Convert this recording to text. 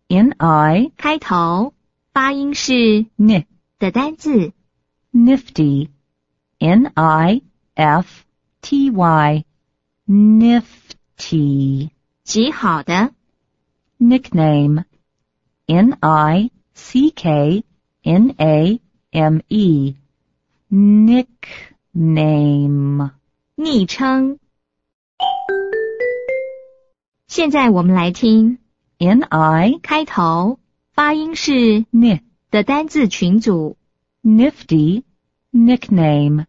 N-I 开头发音是 N 的单字， Nifty N-I-F-T-Y Nifty 极好的。 Nickname N-I-C-K-N-A-M-E Nickname 昵称。现在我们来听 N-I 开头发音是 N 的单字群组。 Nifty Nickname